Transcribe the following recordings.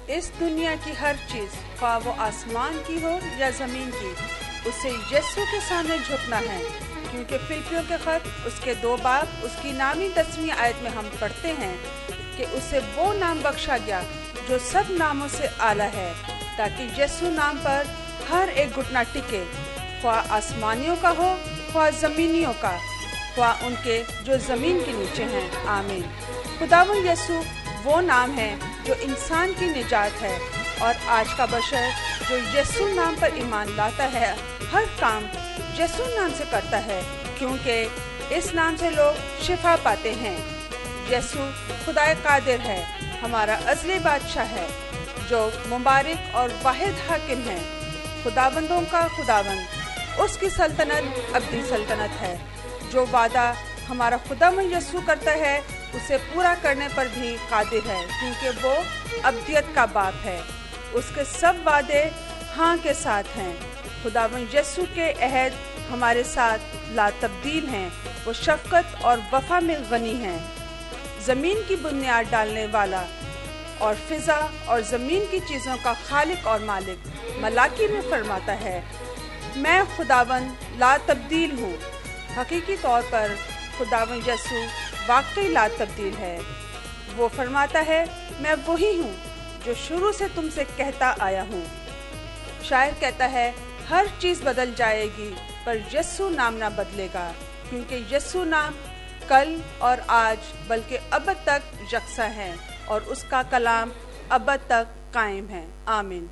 इस दुनिया की हर चीज, ख्वाह वो आसमान की हो या जमीन की, उसे यीशु के सामने झुकना है, क्योंकि फिलिपियों के खत उसके 2 बाब उसकी नामी 10वीं आयत में हम पढ़ते हैं कि उसे वो नाम बख्शा गया जो सब नामों से आला है, ताकि यीशु नाम पर हर एक घुटना टिके, ख्वाह आसमानियों का हो, ख्वाह जमीनियों का, ख्वाह उनके जो जमीन के नीचे हैं। आमीन। खुदावंद यीशु वो नाम है जो इंसान की निजात है, और आज का बशर जो यीशु नाम पर ईमान लाता है, हर काम यीशु नाम से करता है, क्योंकि इस नाम से लोग शिफा पाते हैं। यीशु खुदाए कादिर है, हमारा अज़ली बादशाह है, जो मुबारक और वाहिद हाकिम है, खुदाबंदों का खुदाबंद। उसकी सल्तनत अब्दी सल्तनत है। जो वादा हमारा खुदावंद यीशु करता है, उसे पूरा करने पर भी कादिर है, क्योंकि वो अब्दियत का बाप है। उसके सब वादे हाँ के साथ हैं। खुदावंद यीशु के अहद हमारे साथ ला तब्दील हैं। वो शफकत और वफा में गनी हैं। जमीन की बुनियाद डालने वाला और फिजा और जमीन की चीजों का खालिक और मालिक मलाकी में फरमाता है, मैं खुदावंद ला तब्दील हूँ। हकीकी तौर पर खुदावंद यीशु वाकई ला तब्दील है। वो फरमाता है, मैं वही हूँ जो शुरू से तुमसे कहता आया हूँ। शायर कहता है, हर चीज बदल जाएगी पर यीशु नाम ना बदलेगा, क्योंकि यीशु नाम कल और आज बल्कि अब तक यकसा है, और उसका कलाम अब तक कायम है। आमीन।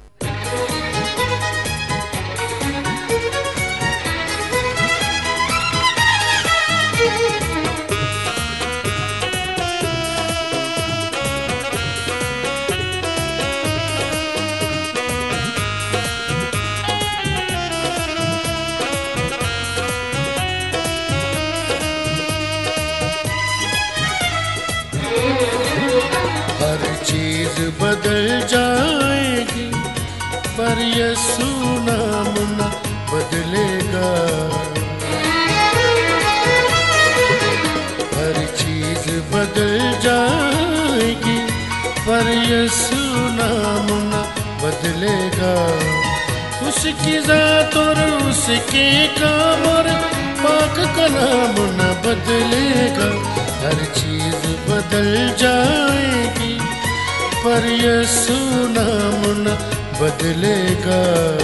बदल जाएगी पर यीशु नाम न बदलेगा। हर चीज बदल जाएगी पर यीशु नाम न बदलेगा। उसकी जात और उसके काम और पाक कलाम न बदलेगा। हर चीज बदल जाएगी पर यीशु नाम न बदलेगा।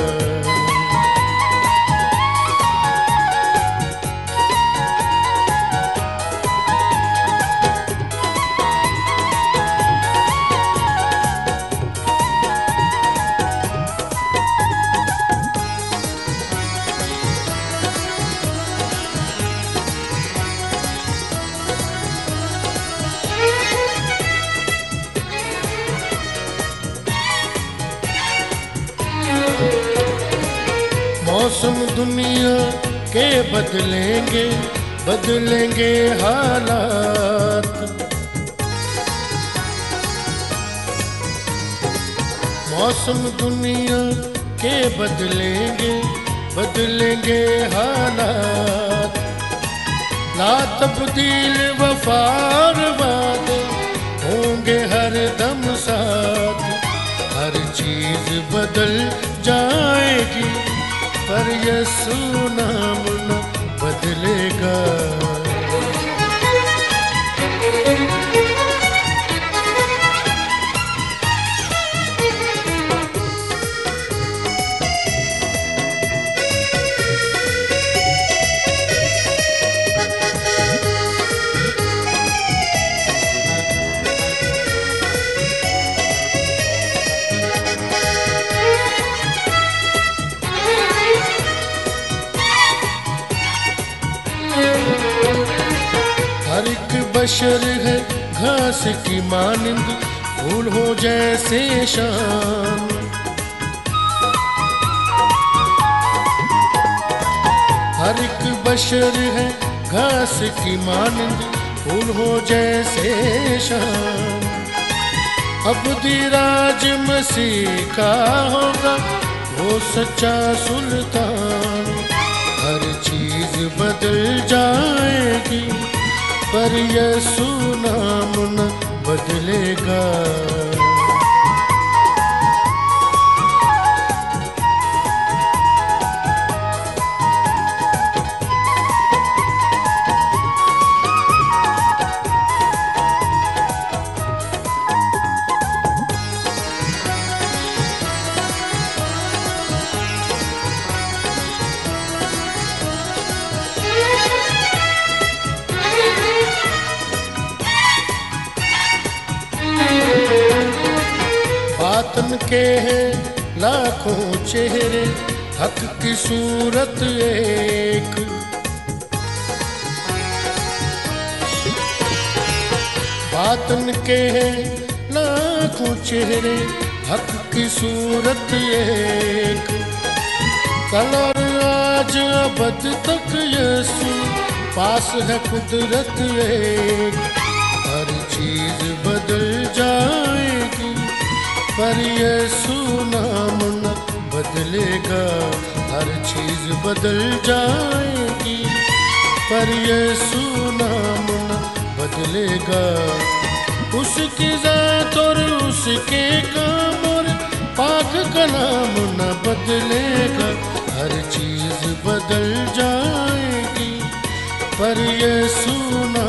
मौसम दुनिया के बदलेंगे, बदलेंगे हालात। मौसम दुनिया के बदलेंगे, बदलेंगे हालात। ला तब्दील वफार वादे होंगे हर दम साथ। हर चीज बदल जाएगी पर यीशु नाम न बदलेगा। हर एक बशर है घास की मानिंद, फूल हो जैसे शाम। हर एक बशर है घास की मानिंद, फूल हो जैसे शाम। अब्दी राज मसीह का होगा वो सच्चा सुल्तान। हर चीज बदल जाएगी पर यीशु नाम न बदलेगा। बातन के हैं लाखों चेहरे, हक की सूरत एक। बातन के हैं लाखों चेहरे, हक की सूरत एक। कल और आज अबद तक यीशु पास है कुदरत एक। हर चीज बदल जाएगी पर यीशु नाम न बदलेगा। हर चीज बदल जाएगी पर यीशु नाम न बदलेगा। उसकी जात और उसके काम और पाक का नाम न बदलेगा। हर चीज बदल जाएगी पर यीशु